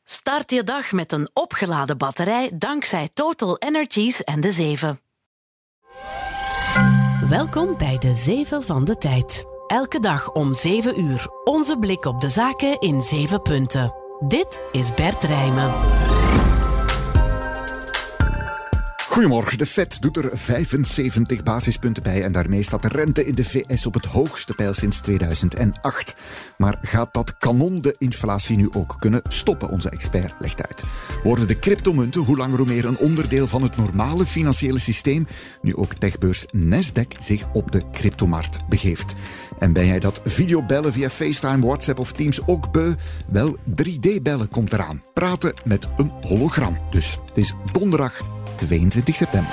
Start je dag met een opgeladen batterij dankzij Total Energies en de 7. Welkom bij de 7 van de tijd. Elke dag om 7 uur. Onze blik op de zaken in 7 punten. Dit is Bert Rijmen. Goedemorgen, de Fed doet er 75 basispunten bij en daarmee staat de rente in de VS op het hoogste peil sinds 2008. Maar gaat dat kanon de inflatie nu ook kunnen stoppen? Onze expert legt uit. Worden de cryptomunten hoe langer hoe meer een onderdeel van het normale financiële systeem, nu ook techbeurs Nasdaq zich op de cryptomarkt begeeft? En ben jij dat videobellen via FaceTime, WhatsApp of Teams ook beu? Wel, 3D-bellen komt eraan. Praten met een hologram. Dus het is donderdag 22 september.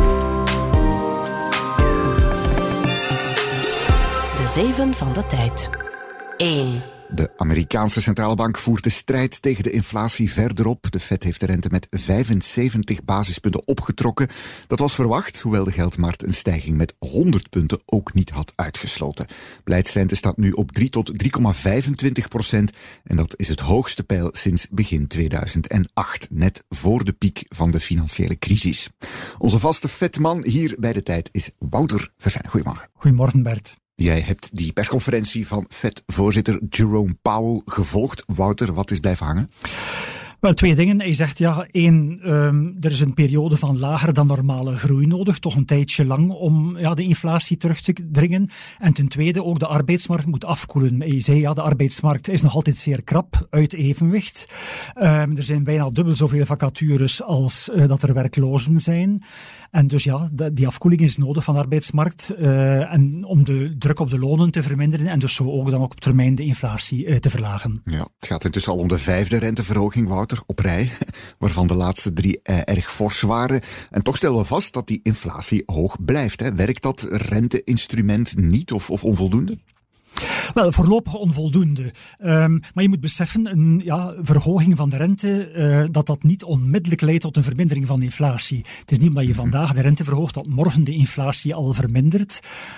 De 7 van de tijd. 1. De Amerikaanse centrale bank voert de strijd tegen de inflatie verder op. De Fed heeft de rente met 75 basispunten opgetrokken. Dat was verwacht, hoewel de geldmarkt een stijging met 100 punten ook niet had uitgesloten. Beleidsrente staat nu op 3 tot 3,25%. En dat is het hoogste peil sinds begin 2008, net voor de piek van de financiële crisis. Onze vaste Fedman hier bij de tijd is Wouter Verfijn. Goedemorgen. Goedemorgen, Bert. Jij hebt die persconferentie van Fed-voorzitter Jerome Powell gevolgd. Wouter, wat is blijven hangen? Wel, 2 dingen. Hij zegt, er is een periode van lager dan normale groei nodig, toch een tijdje lang, om de inflatie terug te dringen. En ten tweede, ook de arbeidsmarkt moet afkoelen. Hij zei, de arbeidsmarkt is nog altijd zeer krap, uit evenwicht. Er zijn bijna dubbel zoveel vacatures als dat er werklozen zijn. En dus die afkoeling is nodig van de arbeidsmarkt en om de druk op de lonen te verminderen en dus zo ook dan ook op termijn de inflatie te verlagen. Ja, het gaat intussen al om de 5e renteverhoging, Wouter, op rij, waarvan de laatste 3 erg fors waren. En toch stellen we vast dat die inflatie hoog blijft. Hè. Werkt dat renteinstrument niet of onvoldoende? Wel, voorlopig onvoldoende. Maar je moet beseffen, een verhoging van de rente, dat niet onmiddellijk leidt tot een vermindering van de inflatie. Het is niet omdat je vandaag de rente verhoogt dat morgen de inflatie al vermindert.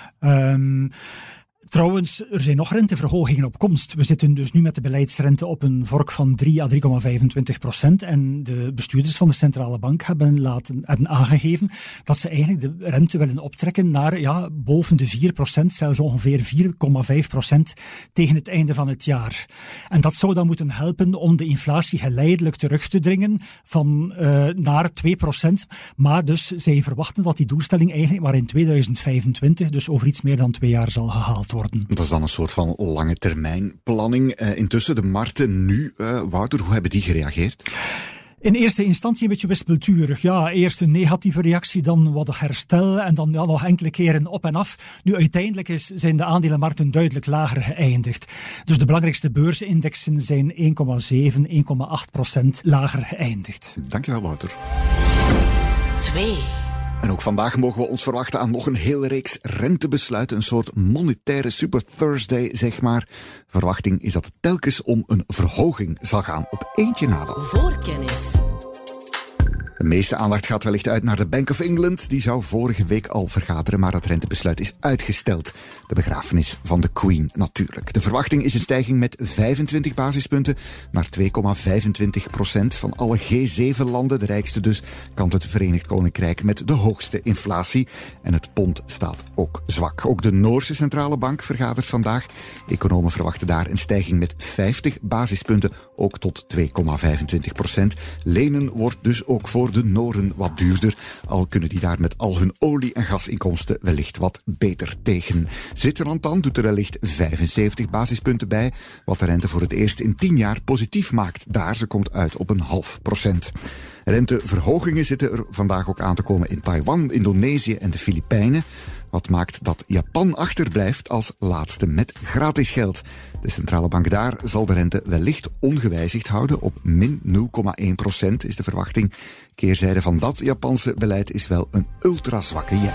Trouwens, er zijn nog renteverhogingen op komst. We zitten dus nu met de beleidsrente op een vork van 3 à 3,25%. En de bestuurders van de centrale bank hebben aangegeven dat ze eigenlijk de rente willen optrekken naar boven de 4%, zelfs ongeveer 4,5% tegen het einde van het jaar. En dat zou dan moeten helpen om de inflatie geleidelijk terug te dringen van naar 2%. Maar dus zij verwachten dat die doelstelling eigenlijk maar in 2025, dus over iets meer dan 2 jaar, zal gehaald worden. Dat is dan een soort van lange termijn planning. Intussen de markten nu, Wouter, hoe hebben die gereageerd? In eerste instantie een beetje wispelturig. Eerst een negatieve reactie, dan wat herstel en dan nog enkele keren op en af. Nu uiteindelijk zijn de aandelenmarkten duidelijk lager geëindigd. Dus de belangrijkste beursindexen zijn 1,7, 1,8% lager geëindigd. Dankjewel, Wouter. 2. En ook vandaag mogen we ons verwachten aan nog een hele reeks rentebesluiten. Een soort monetaire Super Thursday, zeg maar. Verwachting is dat het telkens om een verhoging zal gaan. Op eentje na dan. Voorkennis. De meeste aandacht gaat wellicht uit naar de Bank of England. Die zou vorige week al vergaderen, maar dat rentebesluit is uitgesteld. De begrafenis van de Queen natuurlijk. De verwachting is een stijging met 25 basispunten naar 2,25%. Van alle G7-landen, de rijkste dus, kampt het Verenigd Koninkrijk met de hoogste inflatie. En het pond staat ook zwak. Ook de Noorse centrale bank vergadert vandaag. Economen verwachten daar een stijging met 50 basispunten, ook tot 2,25%. Lenen wordt dus ook voor de Noren wat duurder, al kunnen die daar met al hun olie- en gasinkomsten wellicht wat beter tegen. Zwitserland dan doet er wellicht 75 basispunten bij, wat de rente voor het eerst in 10 jaar positief maakt. Daar, ze komt uit op 0,5%. Renteverhogingen zitten er vandaag ook aan te komen in Taiwan, Indonesië en de Filipijnen. Wat maakt dat Japan achterblijft als laatste met gratis geld. De centrale bank daar zal de rente wellicht ongewijzigd houden. Op min 0,1% is de verwachting. Keerzijde van dat Japanse beleid is wel een ultrazwakke yen.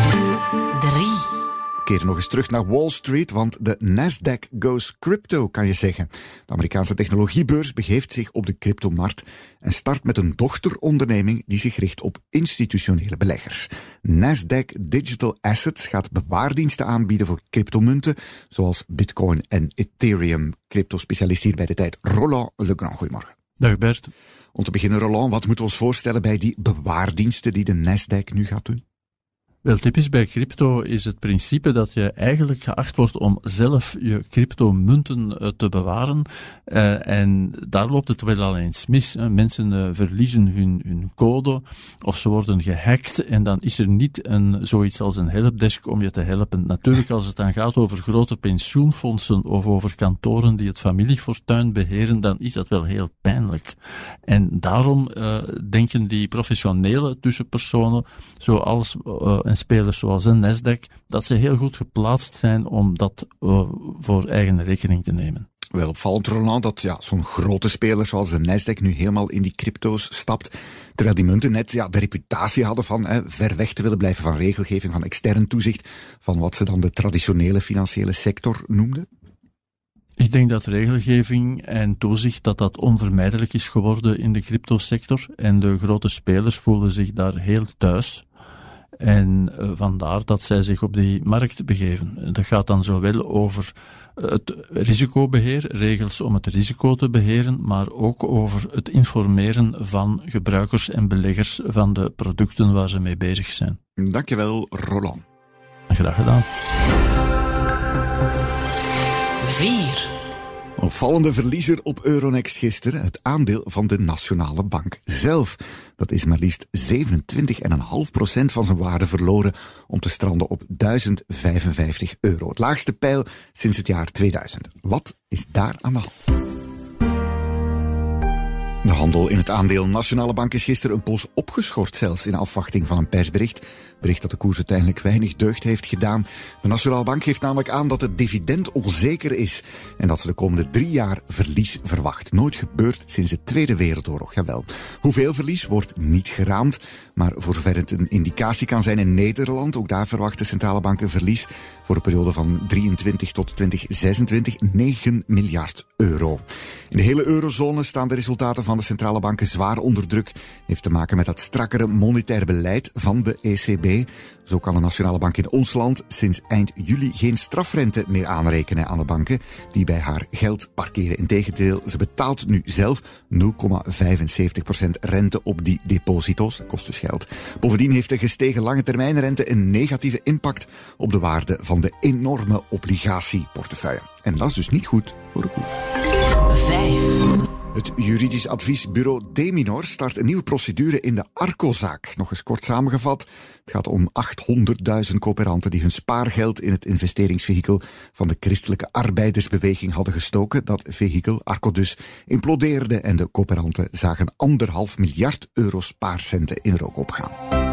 3. We keren nog eens terug naar Wall Street, want de Nasdaq goes crypto, kan je zeggen. De Amerikaanse technologiebeurs begeeft zich op de cryptomarkt en start met een dochteronderneming die zich richt op institutionele beleggers. Nasdaq Digital Assets gaat bewaardiensten aanbieden voor cryptomunten, zoals Bitcoin en Ethereum. Crypto-specialist hier bij de tijd, Roland Legrand. Goedemorgen. Dag Bert. Om te beginnen, Roland, wat moeten we ons voorstellen bij die bewaardiensten die de Nasdaq nu gaat doen? Wel, typisch bij crypto is het principe dat je eigenlijk geacht wordt om zelf je cryptomunten te bewaren. En daar loopt het wel al eens mis. Mensen verliezen hun code of ze worden gehackt en dan is er niet zoiets als een helpdesk om je te helpen. Natuurlijk, als het dan gaat over grote pensioenfondsen of over kantoren die het familiefortuin beheren, dan is dat wel heel pijnlijk. En daarom denken die professionele tussenpersonen, zoals en spelers zoals een Nasdaq, dat ze heel goed geplaatst zijn om dat voor eigen rekening te nemen. Wel opvallend, Roland, dat zo'n grote speler zoals de Nasdaq nu helemaal in die crypto's stapt, terwijl die munten net de reputatie hadden van ver weg te willen blijven van regelgeving, van extern toezicht, van wat ze dan de traditionele financiële sector noemden. Ik denk dat regelgeving en toezicht dat onvermijdelijk is geworden in de cryptosector en de grote spelers voelen zich daar heel thuis. En vandaar dat zij zich op die markt begeven. Dat gaat dan zowel over het risicobeheer, regels om het risico te beheren, maar ook over het informeren van gebruikers en beleggers van de producten waar ze mee bezig zijn. Dankjewel, Roland. Graag gedaan. 4. Opvallende verliezer op Euronext gisteren, het aandeel van de Nationale Bank zelf. Dat is maar liefst 27,5% van zijn waarde verloren om te stranden op €1055. Het laagste peil sinds het jaar 2000. Wat is daar aan de hand? De handel in het aandeel Nationale Bank is gisteren een poos opgeschort, zelfs in afwachting van een persbericht. Bericht dat de koers uiteindelijk weinig deugd heeft gedaan. De Nationale Bank geeft namelijk aan dat het dividend onzeker is en dat ze de komende 3 jaar verlies verwacht. Nooit gebeurd sinds de Tweede Wereldoorlog, jawel. Hoeveel verlies wordt niet geraamd, maar voor zover het een indicatie kan zijn in Nederland, ook daar verwacht de centrale bank een verlies voor een periode van 23 tot 2026, €9 miljard. In de hele eurozone staan de resultaten van de centrale banken zwaar onder druk. Heeft te maken met dat strakkere monetair beleid van de ECB. Zo kan de Nationale Bank in ons land sinds eind juli geen strafrente meer aanrekenen aan de banken die bij haar geld parkeren. Integendeel, ze betaalt nu zelf 0,75% rente op die deposito's. Dat kost dus geld. Bovendien heeft de gestegen lange termijnrente een negatieve impact op de waarde van de enorme obligatieportefeuille. En dat is dus niet goed voor de koers. 5. Het juridisch adviesbureau Deminor start een nieuwe procedure in de Arco-zaak. Nog eens kort samengevat, het gaat om 800.000 coöperanten die hun spaargeld in het investeringsvehikel van de Christelijke Arbeidersbeweging hadden gestoken. Dat vehikel, Arco dus, implodeerde en de coöperanten zagen €1,5 miljard spaarcenten in rook opgaan.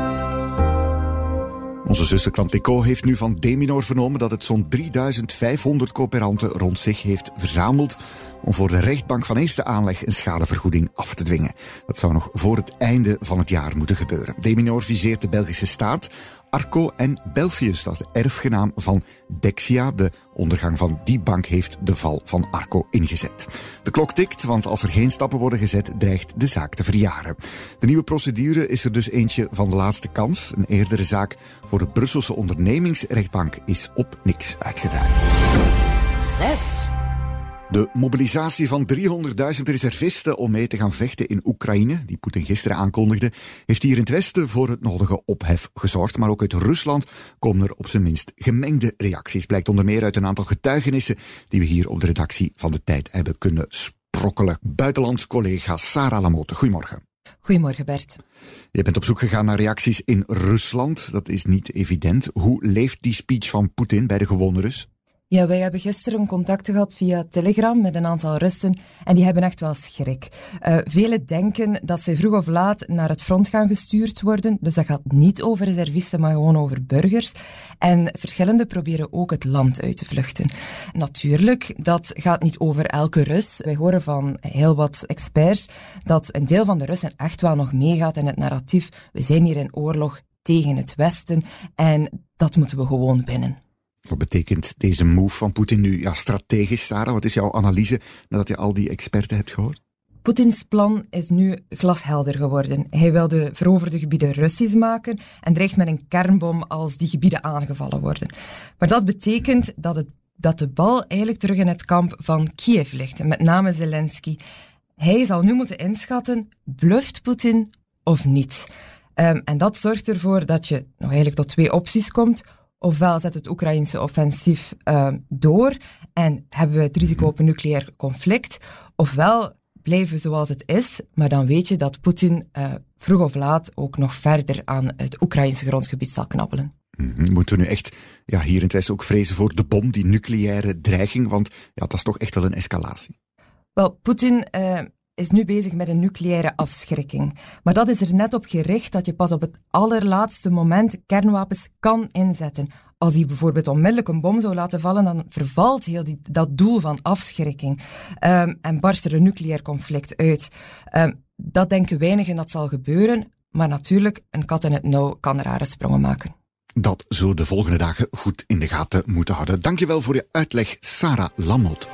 Onze zusterklant Teco heeft nu van Deminor vernomen dat het zo'n 3500 coöperanten rond zich heeft verzameld om voor de rechtbank van eerste aanleg een schadevergoeding af te dwingen. Dat zou nog voor het einde van het jaar moeten gebeuren. Deminor viseert de Belgische staat, Arco en Belfius, dat is de erfgenaam van Dexia. De ondergang van die bank heeft de val van Arco ingezet. De klok tikt, want als er geen stappen worden gezet, dreigt de zaak te verjaren. De nieuwe procedure is er dus eentje van de laatste kans. Een eerdere zaak voor de Brusselse ondernemingsrechtbank is op niks uitgedraaid. 6. De mobilisatie van 300.000 reservisten om mee te gaan vechten in Oekraïne, die Poetin gisteren aankondigde, heeft hier in het Westen voor het nodige ophef gezorgd. Maar ook uit Rusland komen er op zijn minst gemengde reacties. Blijkt onder meer uit een aantal getuigenissen die we hier op de redactie van De Tijd hebben kunnen sprokkelen. Buitenlands collega Sarah Lamote, goedemorgen. Goedemorgen Bert. Je bent op zoek gegaan naar reacties in Rusland. Dat is niet evident. Hoe leeft die speech van Poetin bij de gewone Rus? Ja, wij hebben gisteren contacten gehad via Telegram met een aantal Russen en die hebben echt wel schrik. Velen denken dat ze vroeg of laat naar het front gaan gestuurd worden. Dus dat gaat niet over reservisten, maar gewoon over burgers. En verschillende proberen ook het land uit te vluchten. Natuurlijk, dat gaat niet over elke Rus. Wij horen van heel wat experts dat een deel van de Russen echt wel nog meegaat in het narratief. We zijn hier in oorlog tegen het Westen en dat moeten we gewoon winnen. Wat betekent deze move van Poetin nu strategisch, Sarah? Wat is jouw analyse nadat je al die experten hebt gehoord? Poetins plan is nu glashelder geworden. Hij wil de veroverde gebieden Russisch maken en dreigt met een kernbom als die gebieden aangevallen worden. Maar dat betekent dat de bal eigenlijk terug in het kamp van Kiev ligt, met name Zelensky. hij zal nu moeten inschatten, bluft Poetin of niet? En dat zorgt ervoor dat je nog eigenlijk tot 2 opties komt. Ofwel zet het Oekraïnse offensief door en hebben we het risico op een nucleair conflict. Ofwel blijven zoals het is, maar dan weet je dat Poetin vroeg of laat ook nog verder aan het Oekraïnse grondgebied zal knabbelen. Moeten we nu echt hier in het Westen ook vrezen voor de bom, die nucleaire dreiging? Want dat is toch echt wel een escalatie. Wel, Poetin is nu bezig met een nucleaire afschrikking. Maar dat is er net op gericht dat je pas op het allerlaatste moment kernwapens kan inzetten. Als hij bijvoorbeeld onmiddellijk een bom zou laten vallen, dan vervalt heel dat doel van afschrikking. En barst er een nucleair conflict uit. Dat denken weinigen dat zal gebeuren. Maar natuurlijk, een kat in het nauw kan rare sprongen maken. Dat zullen we de volgende dagen goed in de gaten moeten houden. Dankjewel voor je uitleg, Sarah Lammot.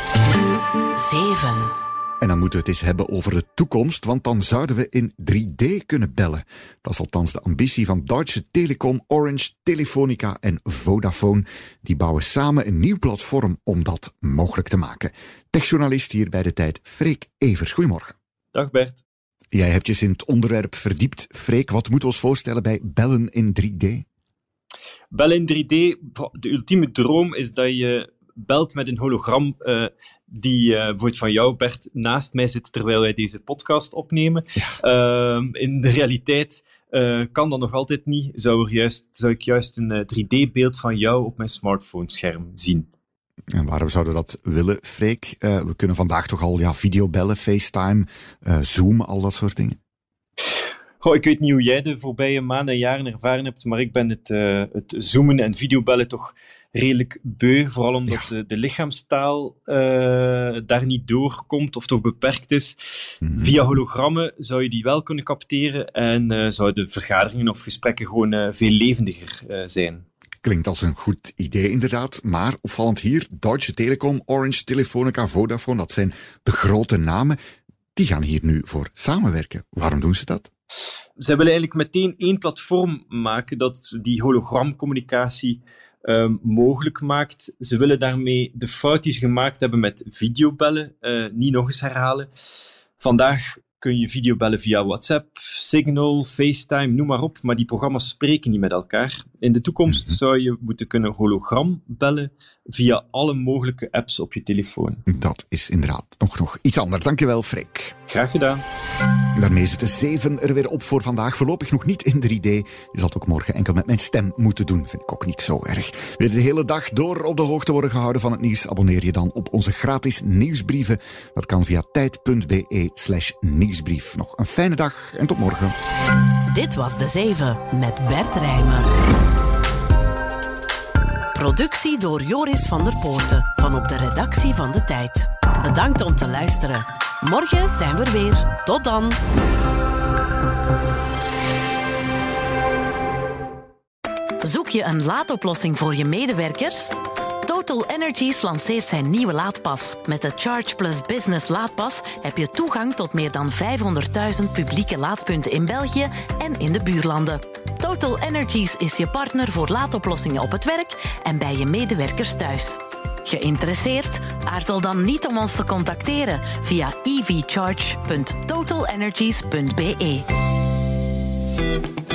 7. En dan moeten we het eens hebben over de toekomst, want dan zouden we in 3D kunnen bellen. Dat is althans de ambitie van Deutsche Telekom, Orange, Telefonica en Vodafone. Die bouwen samen een nieuw platform om dat mogelijk te maken. Techjournalist hier bij De Tijd, Freek Evers. Goedemorgen. Dag Bert. Jij hebt je in het onderwerp verdiept. Freek, wat moeten we ons voorstellen bij bellen in 3D? Bellen in 3D, de ultieme droom is dat je belt met een hologram die bijvoorbeeld van jou, Bert, naast mij zit terwijl wij deze podcast opnemen. Ja. In de realiteit kan dat nog altijd niet. Zou ik juist een 3D-beeld van jou op mijn smartphone-scherm zien. En waarom zouden we dat willen, Freek? We kunnen vandaag toch al videobellen, FaceTime, Zoom, al dat soort dingen. Ik weet niet hoe jij de voorbije maanden en jaren ervaren hebt, maar ik ben het zoomen en videobellen toch redelijk beu. Vooral omdat de lichaamstaal daar niet doorkomt of toch beperkt is. Via hologrammen zou je die wel kunnen capteren en zouden vergaderingen of gesprekken gewoon veel levendiger zijn. Klinkt als een goed idee inderdaad, maar opvallend hier, Deutsche Telekom, Orange, Telefonica, Vodafone, dat zijn de grote namen. Die gaan hier nu voor samenwerken. Waarom doen ze dat? Zij willen eigenlijk meteen één platform maken dat die hologramcommunicatie mogelijk maakt. Ze willen daarmee de fout die ze gemaakt hebben met videobellen niet nog eens herhalen. Vandaag kun je videobellen via WhatsApp, Signal, FaceTime, noem maar op, maar die programma's spreken niet met elkaar. In de toekomst zou je moeten kunnen hologram bellen via alle mogelijke apps op je telefoon. Dat is inderdaad nog iets anders. Dankjewel, Freek. Graag gedaan. Daarmee zitten 7 er weer op voor vandaag. Voorlopig nog niet in 3D. Je zal het ook morgen enkel met mijn stem moeten doen. Vind ik ook niet zo erg. Wil je de hele dag door op de hoogte worden gehouden van het nieuws? Abonneer je dan op onze gratis nieuwsbrieven. Dat kan via tijd.be/nieuwsbrief. Nog een fijne dag en tot morgen. Dit was De 7 met Bert Rijmen. Productie door Joris van der Poorten van op de redactie van De Tijd. Bedankt om te luisteren. Morgen zijn we er weer. Tot dan. Zoek je een laadoplossing voor je medewerkers? Total Energies lanceert zijn nieuwe laadpas. Met de Charge Plus Business laadpas heb je toegang tot meer dan 500.000 publieke laadpunten in België en in de buurlanden. Total Energies is je partner voor laadoplossingen op het werk en bij je medewerkers thuis. Geïnteresseerd? Aarzel dan niet om ons te contacteren via evcharge.totalenergies.be.